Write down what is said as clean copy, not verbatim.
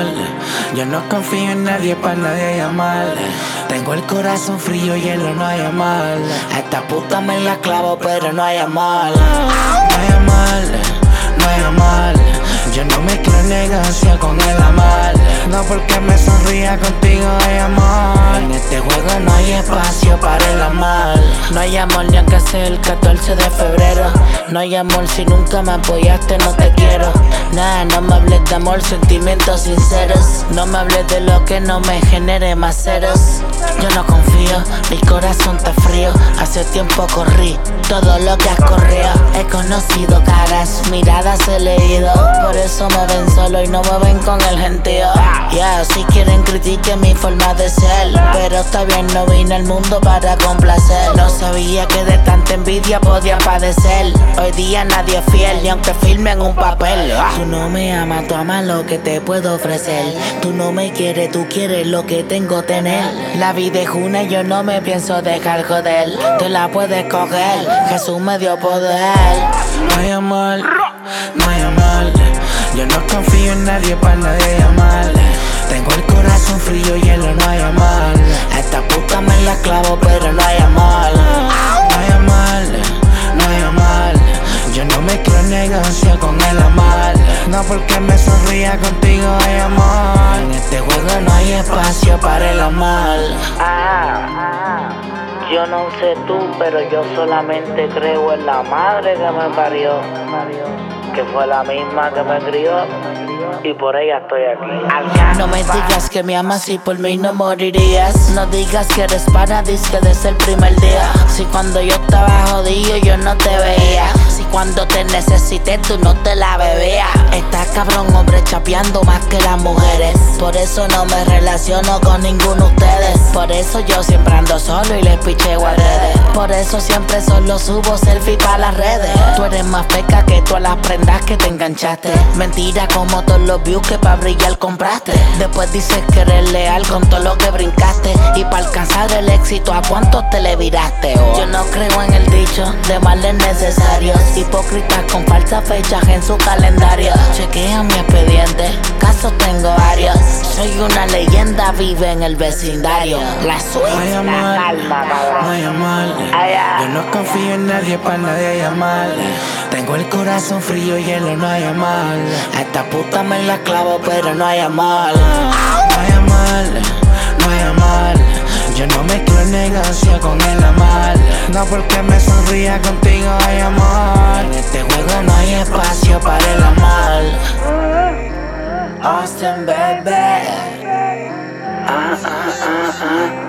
amor. Yo no confío en nadie, para nadie llamar. Tengo el corazón frío, hielo, no hay amor. A esta puta me la clavo, pero no hay amor. No hay amor, no hay amor. Yo no me quiero negocio con el amor. No porque me sonría contigo hay amor. En este juego no hay espacio para el amor. No hay amor ni aunque sea el 14 de febrero. No hay amor si nunca me apoyaste, no te quiero. Nah, no me hables de amor, sentimientos sinceros. No me hables de lo que no me genere más ceros. Yo no confío, mi corazón está frío. Hace tiempo corrí todo lo que has corrido. He conocido caras, miradas he leído. Por eso me ven solo y no me ven con el gentío. Yeah, si quieren critiquen mi forma de ser, pero está bien, no vine al mundo para complacer. No sabía que de tanta envidia podía padecer. Hoy día nadie es fiel, ni aunque filmen un papel. Tú no me amas, tú amas lo que te puedo ofrecer. Tú no me quieres, tú quieres lo que tengo tener. La vida es una y yo no me pienso dejar joder. Tú la puedes coger, Jesús me dio poder. No hay amor, no hay amor. Yo no confío en nadie, para nadie llamar. Tengo el corazón frío, hielo, no hay amor. A esta puta me la clavo, pero no hay amor. No hay amor, no hay amor. Yo no me quiero negocio con el amor. No porque me sonría contigo hay amor. En este juego no hay espacio para el amor. Yo no sé tú, pero yo solamente creo en la madre que me parió, que fue la misma que me crió, y por ella estoy aquí. No me digas que me amas y por mí no morirías. No digas que eres paradis, que desde el primer día. Si cuando yo estaba jodido yo no te veía. Si cuando te necesité tú no te la bebías. Estás cabrón, hombre, chapeando más que las mujeres. Por eso no me relaciono con ninguno de ustedes. Por eso yo siempre ando solo y les picheo a redes. Por eso siempre solo subo selfie para las redes. Tú eres más feca que todas las prendas que te enganchaste. Mentira como todos los views que pa' brillar compraste. Después dices que eres leal con todo lo que brincaste. Y para alcanzar el éxito, ¿a cuántos te le viraste? Yo no creo en el dicho de males necesarios. Hipócritas con falsas fechas en su calendario. Chequea mi expediente, casos tengo varios. Soy una leyenda, vive en el vecindario. La suite, la calma, cabrón. No hay amor. Yo no confío en nadie, para nadie llamar. Tengo el corazón frío, hielo, no hay amor. A esta puta me la clavo, pero no hay amor. No hay amor, no hay amor. Yo no me quiero negocio con el amor. No porque me sonría contigo hay amor. En este juego no hay espacio para el amor. Austin, baby.